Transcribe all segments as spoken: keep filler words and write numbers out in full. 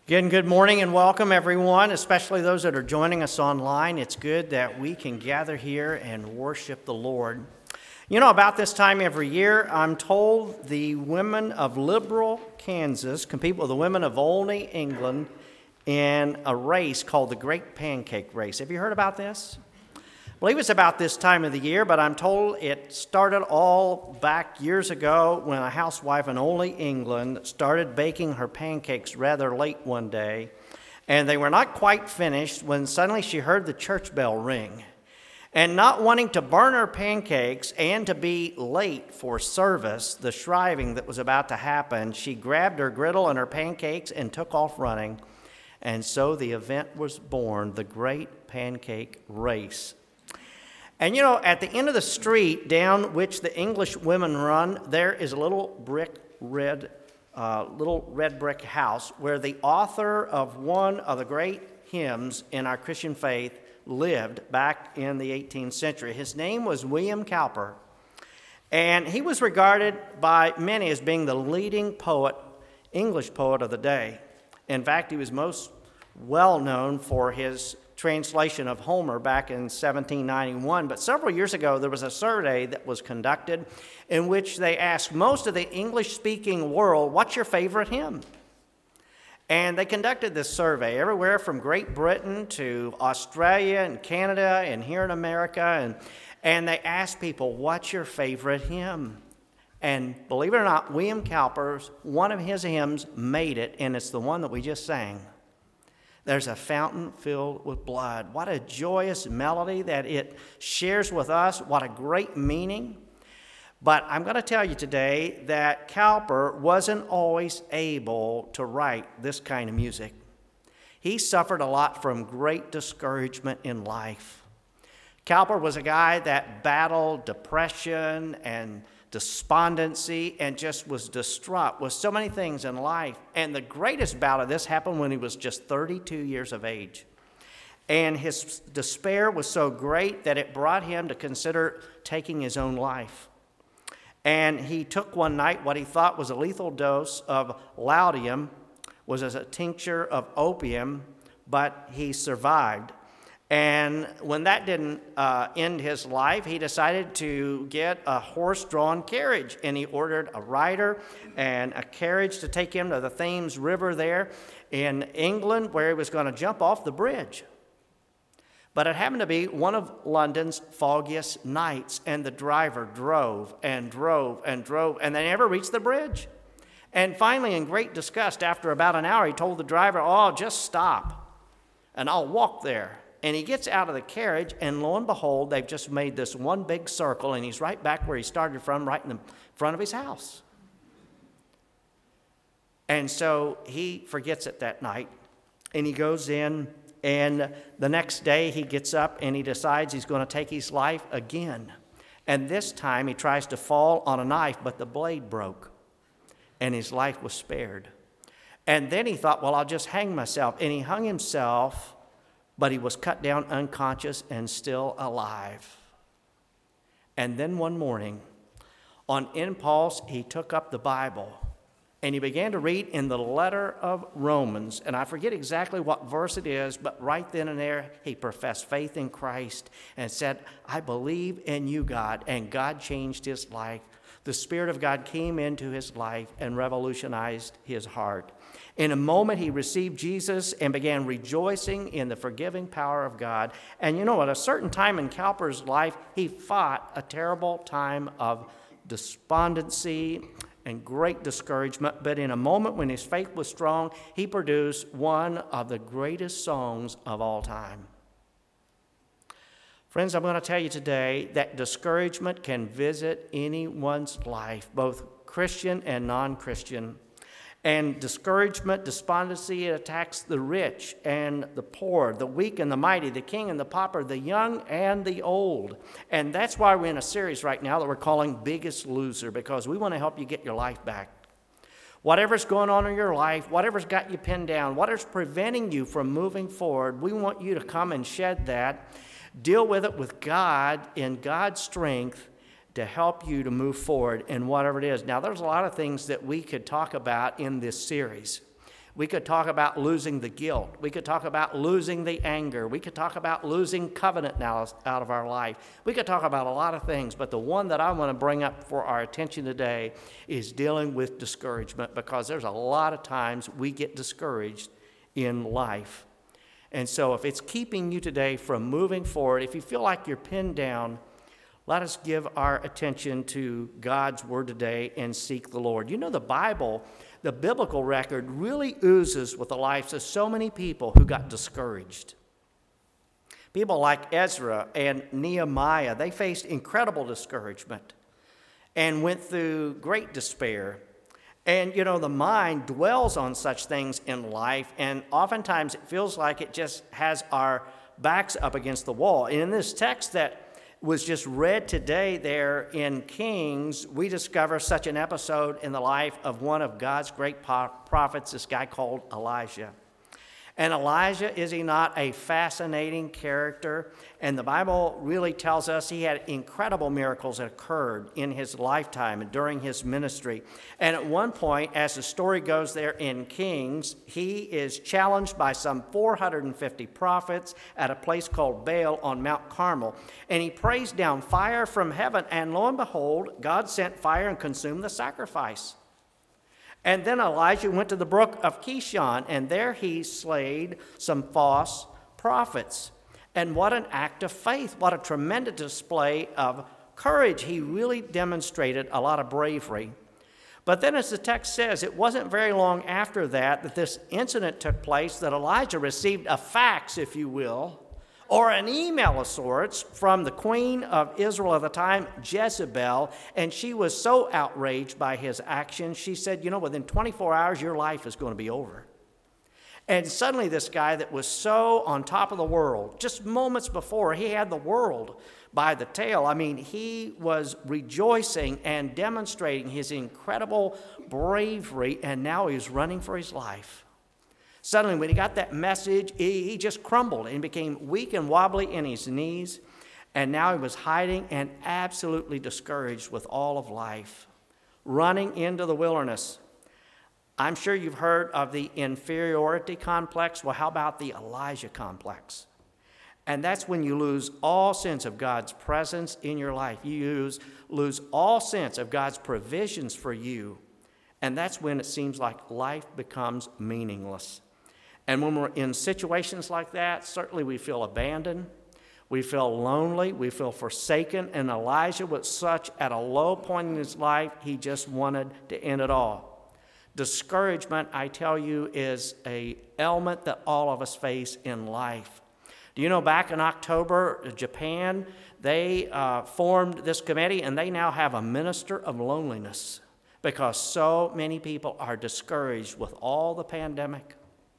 Again, good morning and welcome everyone, especially those that are joining us online. It's good that we can gather here and worship the Lord. You know, about this time every year, I'm told the women of Liberal, Kansas compete with the women of Olney, England in a race called the Great Pancake Race. Have you heard about this? I believe it's about this time of the year, but I'm told it started all back years ago when a housewife in Olney, England, started baking her pancakes rather late one day, and they were not quite finished when suddenly she heard the church bell ring. And not wanting to burn her pancakes and to be late for service, the shriving that was about to happen, she grabbed her griddle and her pancakes and took off running. And so the event was born, the Great Pancake Race. And you know, at the end of the street down which the English women run, there is a little brick red, uh, little red brick house where the author of one of the great hymns in our Christian faith lived back in the eighteenth century. His name was William Cowper, and he was regarded by many as being the leading poet, English poet of the day. In fact, he was most well known for his translation of Homer back in seventeen ninety-one, but several years ago there was a survey that was conducted in which they asked most of the English-speaking world, what's your favorite hymn? And they conducted this survey everywhere from Great Britain to Australia and Canada and here in America, and, and they asked people, what's your favorite hymn? And believe it or not, William Cowper's, one of his hymns made it, and it's the one that we just sang. There's a fountain filled with blood. What a joyous melody that it shares with us. What a great meaning. But I'm going to tell you today that Cowper wasn't always able to write this kind of music. He suffered a lot from great discouragement in life. Cowper was a guy that battled depression and despondency and just was distraught with so many things in life. And the greatest bout of this happened when he was just thirty-two years of age. And his despair was so great that it brought him to consider taking his own life. And he took one night what he thought was a lethal dose of laudanum, was as a tincture of opium, but he survived. And when that didn't uh, end his life, he decided to get a horse-drawn carriage, and he ordered a rider and a carriage to take him to the Thames River there in England, where he was going to jump off the bridge. But it happened to be one of London's foggiest nights, and the driver drove and drove and drove, and they never reached the bridge. And finally, in great disgust, after about an hour, he told the driver, oh, just stop, and I'll walk there. And he gets out of the carriage, and lo and behold, they've just made this one big circle, and he's right back where he started from, right in the front of his house. And so he forgets it that night, and he goes in, and the next day he gets up, and he decides he's going to take his life again. And this time he tries to fall on a knife, but the blade broke, and his life was spared. And then he thought, well, I'll just hang myself, and he hung himself, but he was cut down unconscious and still alive. And then one morning, on impulse, he took up the Bible and he began to read in the letter of Romans. And I forget exactly what verse it is, but right then and there, he professed faith in Christ and said, I believe in you, God. And God changed his life. The Spirit of God came into his life and revolutionized his heart. In a moment, he received Jesus and began rejoicing in the forgiving power of God. And you know, at a certain time in Cowper's life, he fought a terrible time of despondency and great discouragement. But in a moment when his faith was strong, he produced one of the greatest songs of all time. Friends, I'm going to tell you today that discouragement can visit anyone's life, both Christian and non-Christian. And discouragement, despondency, it attacks the rich and the poor, the weak and the mighty, the king and the pauper, the young and the old. And that's why we're in a series right now that we're calling Biggest Loser, because we want to help you get your life back. Whatever's going on in your life, whatever's got you pinned down, whatever's preventing you from moving forward, we want you to come and shed that, deal with it with God in God's strength, to help you to move forward in whatever it is. Now, there's a lot of things that we could talk about in this series. We could talk about losing the guilt. We could talk about losing the anger. We could talk about losing covenant now out of our life. We could talk about a lot of things, but the one that I want to bring up for our attention today is dealing with discouragement, because there's a lot of times we get discouraged in life. And so if it's keeping you today from moving forward, if you feel like you're pinned down, let us give our attention to God's word today and seek the Lord. You know, the Bible, the biblical record really oozes with the lives of so many people who got discouraged. People like Ezra and Nehemiah, they faced incredible discouragement and went through great despair. And, you know, the mind dwells on such things in life, and oftentimes it feels like it just has our backs up against the wall. And in this text that was just read today there in Kings, we discover such an episode in the life of one of God's great prophets, this guy called Elijah. And Elijah, is he not a fascinating character? And the Bible really tells us he had incredible miracles that occurred in his lifetime and during his ministry. And at one point, as the story goes there in Kings, he is challenged by some four hundred fifty prophets at a place called Baal on Mount Carmel. And he prays down fire from heaven, and lo and behold, God sent fire and consumed the sacrifice. And then Elijah went to the brook of Kishon, and there he slayed some false prophets. And what an act of faith. What a tremendous display of courage. He really demonstrated a lot of bravery. But then, as the text says, it wasn't very long after that that this incident took place that Elijah received a fax, if you will, or an email of sorts from the queen of Israel at the time, Jezebel, and she was so outraged by his actions, she said, you know, within twenty-four hours, your life is going to be over. And suddenly this guy that was so on top of the world, just moments before, he had the world by the tail. I mean, he was rejoicing and demonstrating his incredible bravery, and now he's running for his life. Suddenly, when he got that message, he, he just crumbled and became weak and wobbly in his knees. And now he was hiding and absolutely discouraged with all of life, running into the wilderness. I'm sure you've heard of the inferiority complex. Well, how about the Elijah complex? And that's when you lose all sense of God's presence in your life. You lose, lose all sense of God's provisions for you. And that's when it seems like life becomes meaningless. And when we're in situations like that, certainly we feel abandoned, we feel lonely, we feel forsaken. And Elijah was such at a low point in his life, he just wanted to end it all. Discouragement, I tell you, is an element that all of us face in life. Do you know back in October, Japan, they uh, formed this committee, and they now have a minister of loneliness because so many people are discouraged with all the pandemic.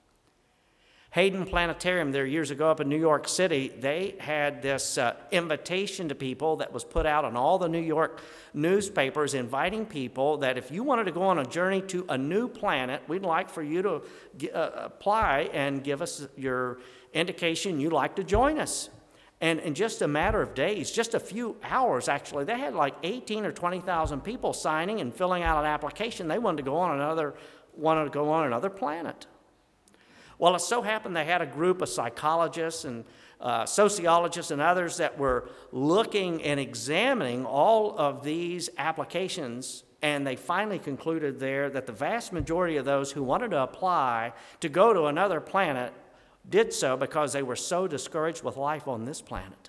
Hayden Planetarium there years ago up in New York City, they had this uh, invitation to people that was put out on all the New York newspapers, inviting people that if you wanted to go on a journey to a new planet, we'd like for you to uh, apply and give us your indication you'd like to join us. And in just a matter of days, just a few hours actually, they had like eighteen or twenty thousand people signing and filling out an application. They wanted to go on another, wanted to go on another planet. Well, it so happened they had a group of psychologists and uh, sociologists and others that were looking and examining all of these applications, and they finally concluded there that the vast majority of those who wanted to apply to go to another planet did so because they were so discouraged with life on this planet.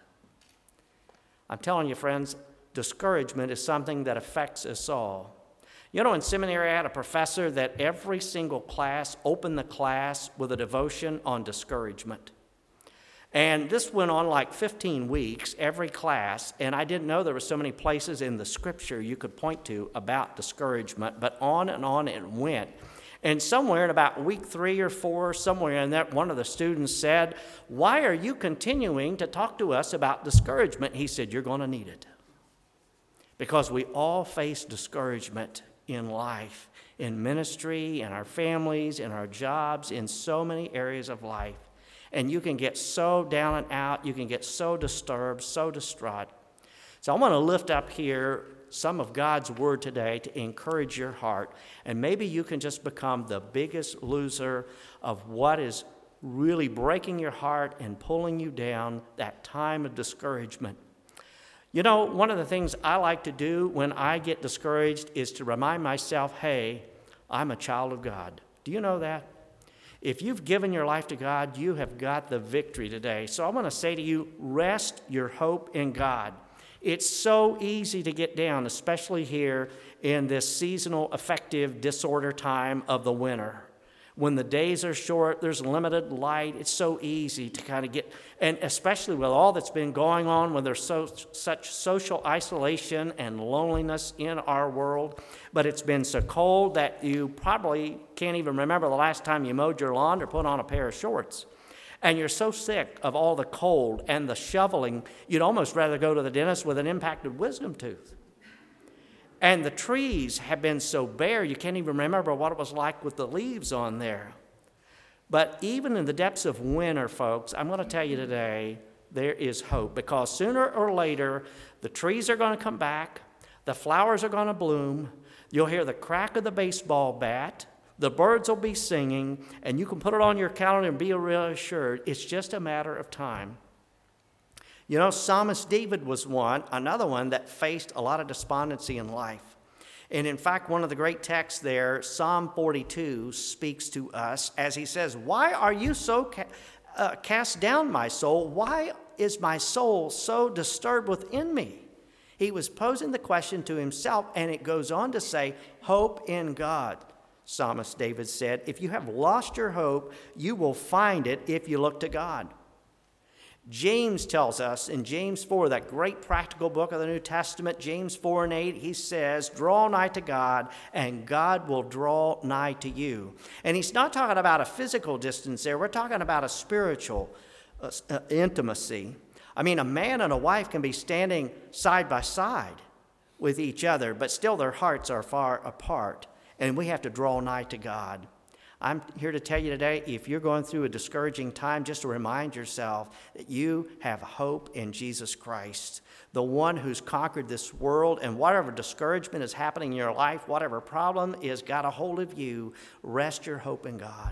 I'm telling you, friends, discouragement is something that affects us all. You know, in seminary, I had a professor that every single class opened the class with a devotion on discouragement. And this went on like fifteen weeks, every class, and I didn't know there were so many places in the scripture you could point to about discouragement, but on and on it went. And somewhere in about week three or four, somewhere in that, one of the students said, "Why are you continuing to talk to us about discouragement?" He said, "You're going to need it." Because we all face discouragement in life, in ministry, in our families, in our jobs, in so many areas of life. And you can get so down and out, you can get so disturbed, so distraught. So I want to lift up here some of God's word today to encourage your heart. And maybe you can just become the biggest loser of what is really breaking your heart and pulling you down, that time of discouragement. You know, one of the things I like to do when I get discouraged is to remind myself, hey, I'm a child of God. Do you know that? If you've given your life to God, you have got the victory today. So I want to say to you, rest your hope in God. It's so easy to get down, especially here in this seasonal affective disorder time of the winter. When the days are short, there's limited light. It's so easy to kind of get, and especially with all that's been going on, when there's so such social isolation and loneliness in our world. But it's been so cold that you probably can't even remember the last time you mowed your lawn or put on a pair of shorts. And you're so sick of all the cold and the shoveling, you'd almost rather go to the dentist with an impacted wisdom tooth. And the trees have been so bare, you can't even remember what it was like with the leaves on there. But even in the depths of winter, folks, I'm going to tell you today, there is hope. Because sooner or later, the trees are going to come back, the flowers are going to bloom, you'll hear the crack of the baseball bat, the birds will be singing, and you can put it on your calendar and be reassured it's just a matter of time. You know, Psalmist David was one, another one that faced a lot of despondency in life. And in fact, one of the great texts there, Psalm forty-two, speaks to us as he says, "Why are you so ca- uh, cast down, my soul? Why is my soul so disturbed within me?" He was posing the question to himself, and it goes on to say, "Hope in God." Psalmist David said, if you have lost your hope, you will find it if you look to God. James tells us in James four, that great practical book of the New Testament, James four and eight, he says, draw nigh to God, and God will draw nigh to you. And he's not talking about a physical distance there. We're talking about a spiritual uh, uh, intimacy. I mean, a man and a wife can be standing side by side with each other, but still their hearts are far apart, and we have to draw nigh to God. I'm here to tell you today, if you're going through a discouraging time, just to remind yourself that you have hope in Jesus Christ, the one who's conquered this world, and whatever discouragement is happening in your life, whatever problem is got a hold of you, rest your hope in God.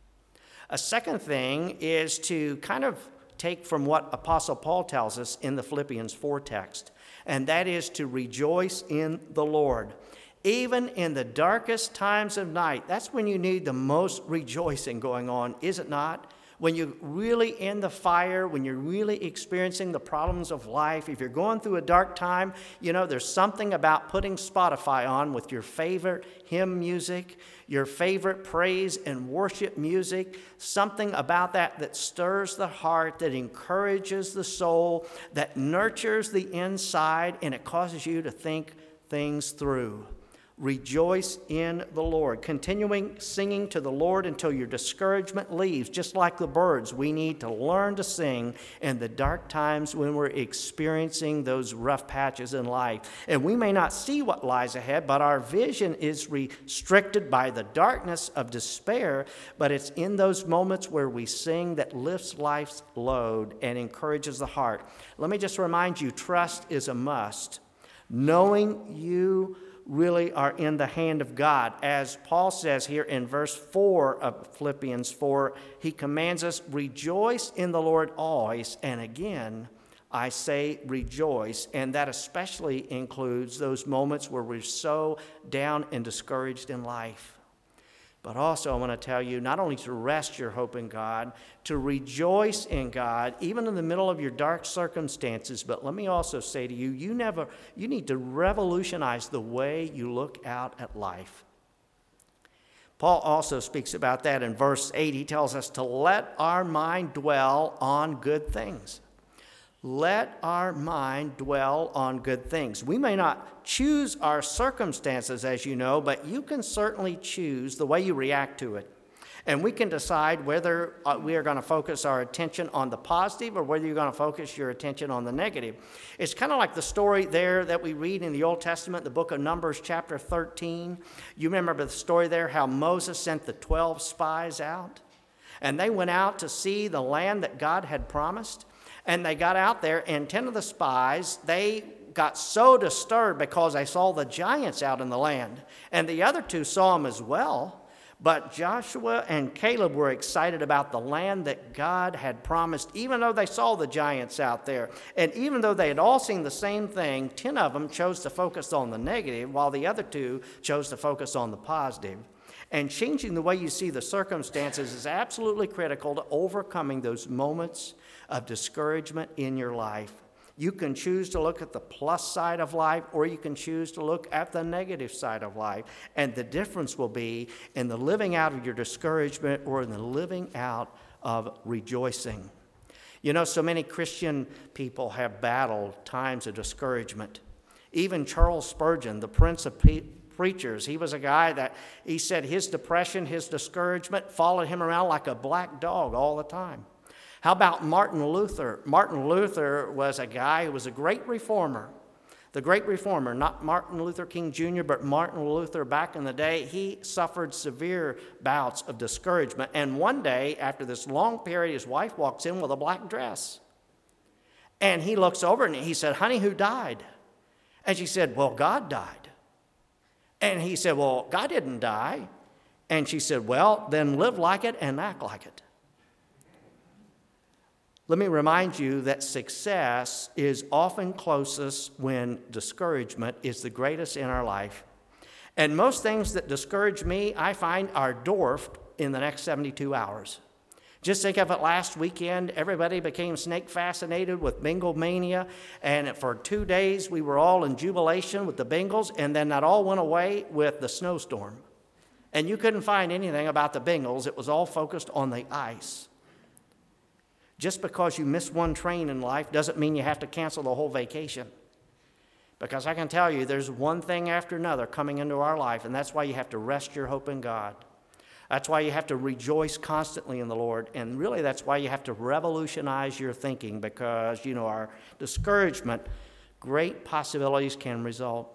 A second thing is to kind of take from what Apostle Paul tells us in the Philippians four text, and that is to rejoice in the Lord. Even in the darkest times of night, that's when you need the most rejoicing going on, is it not? When you're really in the fire, when you're really experiencing the problems of life, if you're going through a dark time, you know, there's something about putting Spotify on with your favorite hymn music, your favorite praise and worship music, something about that that stirs the heart, that encourages the soul, that nurtures the inside, and it causes you to think things through. Rejoice in the Lord. Continuing singing to the Lord until your discouragement leaves. Just like the birds, we need to learn to sing in the dark times when we're experiencing those rough patches in life. And we may not see what lies ahead, but our vision is restricted by the darkness of despair. But it's in those moments where we sing that lifts life's load and encourages the heart. Let me just remind you, trust is a must. Knowing you really are in the hand of God. As Paul says here in verse four of Philippians four, he commands us, rejoice in the Lord always. And again, I say rejoice. And that especially includes those moments where we're so down and discouraged in life. But also I want to tell you not only to rest your hope in God, to rejoice in God, even in the middle of your dark circumstances. But let me also say to you, you never, you need to revolutionize the way you look out at life. Paul also speaks about that in verse eight. He tells us to let our mind dwell on good things. Let our mind dwell on good things. We may not choose our circumstances, as you know, but you can certainly choose the way you react to it. And we can decide whether we are going to focus our attention on the positive or whether you're going to focus your attention on the negative. It's kind of like the story there that we read in the Old Testament, the book of Numbers, chapter thirteen. You remember the story there, how Moses sent the twelve spies out. And they went out to see the land that God had promised. And they got out there, and ten of the spies, they got so disturbed because they saw the giants out in the land. And the other two saw them as well. But Joshua and Caleb were excited about the land that God had promised, even though they saw the giants out there. And even though they had all seen the same thing, ten of them chose to focus on the negative, while the other two chose to focus on the positive. And changing the way you see the circumstances is absolutely critical to overcoming those moments of discouragement in your life. You can choose to look at the plus side of life, or you can choose to look at the negative side of life. And the difference will be in the living out of your discouragement or in the living out of rejoicing. You know, so many Christian people have battled times of discouragement. Even Charles Spurgeon, the Prince of Pe- Preachers, he was a guy that he said his depression, his discouragement followed him around like a black dog all the time. How about Martin Luther? Martin Luther was a guy who was a great reformer. The great reformer, not Martin Luther King Junior, but Martin Luther back in the day. He suffered severe bouts of discouragement. And one day, after this long period, his wife walks in with a black dress. And he looks over and he said, "Honey, who died?" And she said, "Well, God died." And he said, "Well, God didn't die." And she said, "Well, then live like it and act like it." Let me remind you that success is often closest when discouragement is the greatest in our life. And most things that discourage me, I find, are dwarfed in the next seventy-two hours. Just think of it last weekend. Everybody became snake fascinated with bingo mania. And for two days, we were all in jubilation with the bingos. And then that all went away with the snowstorm. And you couldn't find anything about the bingos. It was all focused on the ice. Just because you miss one train in life doesn't mean you have to cancel the whole vacation. Because I can tell you, there's one thing after another coming into our life, and that's why you have to rest your hope in God. That's why you have to rejoice constantly in the Lord, and really that's why you have to revolutionize your thinking, because, you know, our discouragement, great possibilities can result.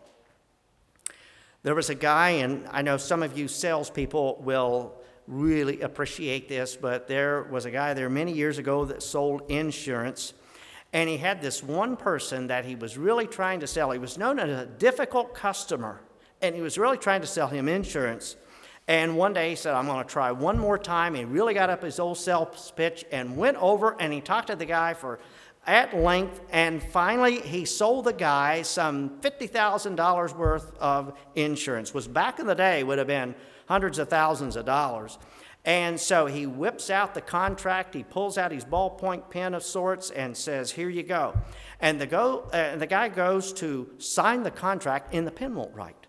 There was a guy, and I know some of you salespeople will really appreciate this, but there was a guy there many years ago that sold insurance, and he had this one person that he was really trying to sell. He was known as a difficult customer, and he was really trying to sell him insurance. And one day he said, "I'm going to try one more time." He really got up his old sales pitch and went over, and he talked to the guy for at length, and finally he sold the guy some fifty thousand dollars worth of insurance. Was back in the day would have been hundreds of thousands of dollars. And so he whips out the contract, he pulls out his ballpoint pen of sorts and says, "Here you go." And the, go, uh, the guy goes to sign the contract and the pen won't write.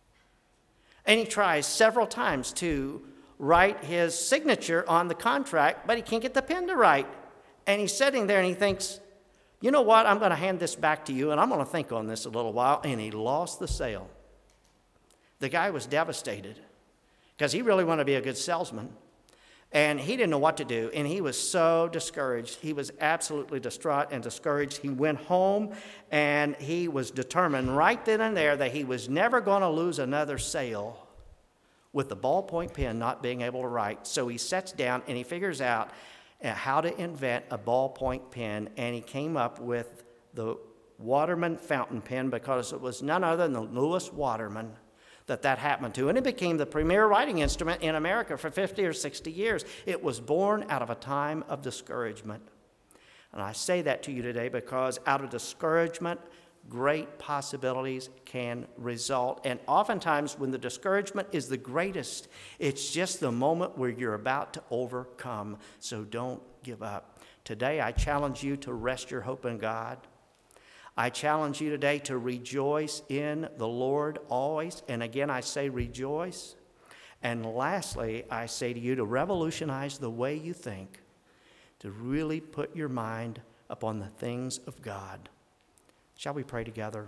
And he tries several times to write his signature on the contract, but he can't get the pen to write. And he's sitting there and he thinks, "You know what, I'm going to hand this back to you and I'm going to think on this a little while." And he lost the sale. The guy was devastated, because he really wanted to be a good salesman. And he didn't know what to do, and he was so discouraged. He was absolutely distraught and discouraged. He went home, and he was determined right then and there that he was never going to lose another sale with the ballpoint pen not being able to write. So he sits down, and he figures out how to invent a ballpoint pen, and he came up with the Waterman fountain pen, because it was none other than Lewis Waterman that that happened to. And it became the premier writing instrument in America for fifty or sixty years. It was born out of a time of discouragement. And I say that to you today because out of discouragement, great possibilities can result. And oftentimes when the discouragement is the greatest, it's just the moment where you're about to overcome. So don't give up. Today I challenge you to rest your hope in God. I challenge you today to rejoice in the Lord always. And again, I say rejoice. And lastly, I say to you to revolutionize the way you think, to really put your mind upon the things of God. Shall we pray together?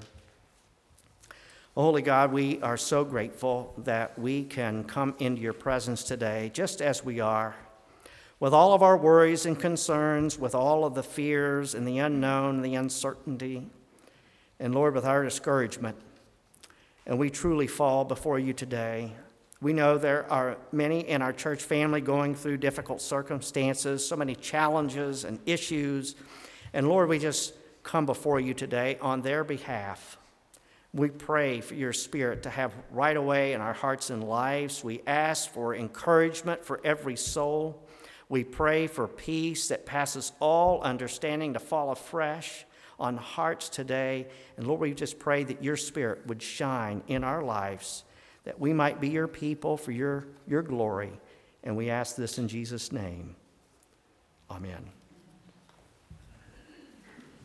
Holy God, we are so grateful that we can come into your presence today just as we are, with all of our worries and concerns, with all of the fears and the unknown, the uncertainty, and Lord, with our discouragement. And we truly fall before you today. We know there are many in our church family going through difficult circumstances, so many challenges and issues. And Lord, we just come before you today on their behalf. We pray for your Spirit to have right away in our hearts and lives. We ask for encouragement for every soul. We pray for peace that passes all understanding to fall afresh on hearts today. And Lord, we just pray that your Spirit would shine in our lives, that we might be your people for your, your glory. And we ask this in Jesus' name. Amen.